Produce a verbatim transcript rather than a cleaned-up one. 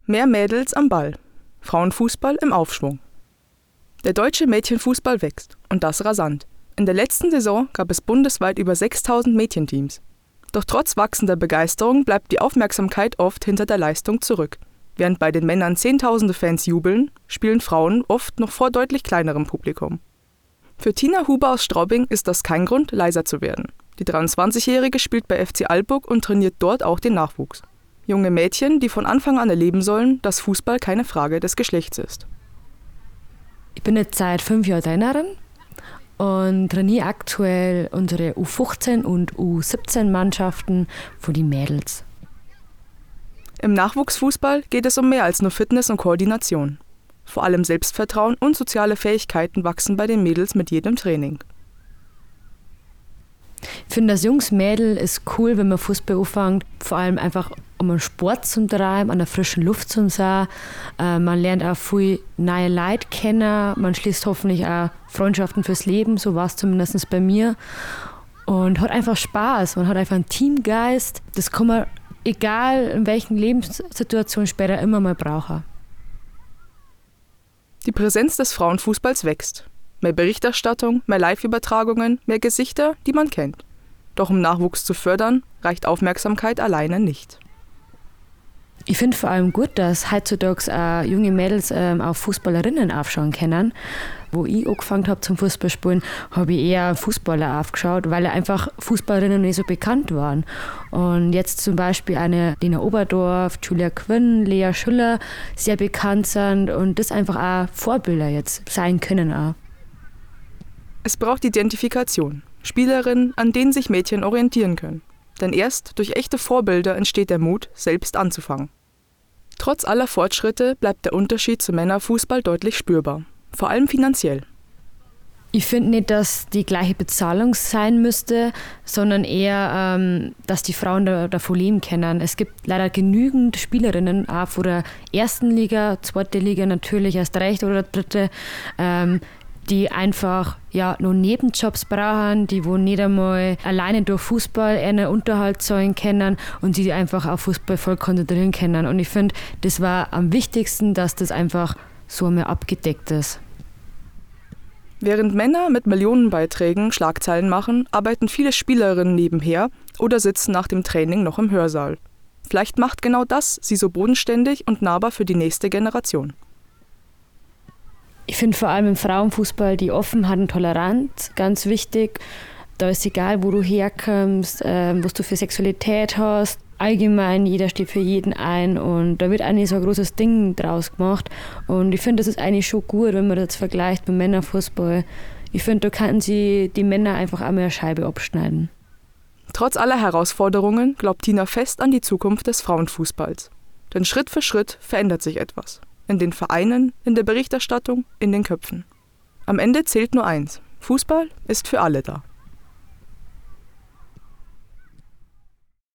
Mehr Mädels am Ball. Frauenfußball im Aufschwung. Der deutsche Mädchenfußball wächst, und das rasant. In der letzten Saison gab es bundesweit über sechstausend Mädchenteams. Doch trotz wachsender Begeisterung bleibt die Aufmerksamkeit oft hinter der Leistung zurück. Während bei den Männern zehntausende Fans jubeln, spielen Frauen oft noch vor deutlich kleinerem Publikum. Für Tina Huber aus Straubing ist das kein Grund, leiser zu werden. Die dreiundzwanzigjährige spielt bei F C Altburg und trainiert dort auch den Nachwuchs. Junge Mädchen, die von Anfang an erleben sollen, dass Fußball keine Frage des Geschlechts ist. Ich bin jetzt seit fünf Jahren Trainerin und trainiere aktuell unsere U fünfzehn und U siebzehn Mannschaften von den Mädels. Im Nachwuchsfußball geht es um mehr als nur Fitness und Koordination. Vor allem Selbstvertrauen und soziale Fähigkeiten wachsen bei den Mädels mit jedem Training. Ich finde, als junges Mädel ist cool, wenn man Fußball anfängt, vor allem einfach um einen Sport zu treiben, an der frischen Luft zu sein. Äh, man lernt auch viel neue Leute kennen, man schließt hoffentlich auch Freundschaften fürs Leben, so war es zumindest bei mir. Und hat einfach Spaß, man hat einfach einen Teamgeist, das kann man, egal in welchen Lebenssituationen, später immer mal brauchen. Die Präsenz des Frauenfußballs wächst. Mehr Berichterstattung, mehr Live-Übertragungen, mehr Gesichter, die man kennt. Doch um Nachwuchs zu fördern, reicht Aufmerksamkeit alleine nicht. Ich finde vor allem gut, dass heutzutage auch junge Mädels ähm, auf Fußballerinnen aufschauen können. Wo ich angefangen habe zum Fußballspielen, habe ich eher Fußballer aufgeschaut, weil einfach Fußballerinnen nicht so bekannt waren. Und jetzt zum Beispiel eine Lena Oberdorf, Julia Quinn, Lea Schüller sehr bekannt sind und das einfach auch Vorbilder jetzt sein können auch. Es braucht Identifikation, Spielerinnen, an denen sich Mädchen orientieren können. Denn erst durch echte Vorbilder entsteht der Mut, selbst anzufangen. Trotz aller Fortschritte bleibt der Unterschied zum Männerfußball deutlich spürbar, vor allem finanziell. Ich finde nicht, dass die gleiche Bezahlung sein müsste, sondern eher, ähm, dass die Frauen da, davon leben können. Es gibt leider genügend Spielerinnen, auch von der ersten Liga, zweite Liga natürlich, erst recht oder dritte, ähm, die einfach ja, noch Nebenjobs brauchen, die wo nicht einmal alleine durch Fußball einen Unterhalt zahlen können und die einfach auf Fußball voll konzentrieren können. Und ich finde, das war am wichtigsten, dass das einfach so einmal abgedeckt ist. Während Männer mit Millionenbeiträgen Schlagzeilen machen, arbeiten viele Spielerinnen nebenher oder sitzen nach dem Training noch im Hörsaal. Vielleicht macht genau das sie so bodenständig und nahbar für die nächste Generation. Ich finde vor allem im Frauenfußball die Offenheit und Toleranz ganz wichtig. Da ist egal, wo du herkommst, äh, was du für Sexualität hast. Allgemein, jeder steht für jeden ein und da wird eigentlich so ein großes Ding draus gemacht. Und ich finde, das ist eigentlich schon gut, wenn man das vergleicht mit Männerfußball. Ich finde, da könnten sie die Männer einfach einmal eine Scheibe abschneiden. Trotz aller Herausforderungen glaubt Tina fest an die Zukunft des Frauenfußballs. Denn Schritt für Schritt verändert sich etwas. In den Vereinen, in der Berichterstattung, in den Köpfen. Am Ende zählt nur eins: Fußball ist für alle da.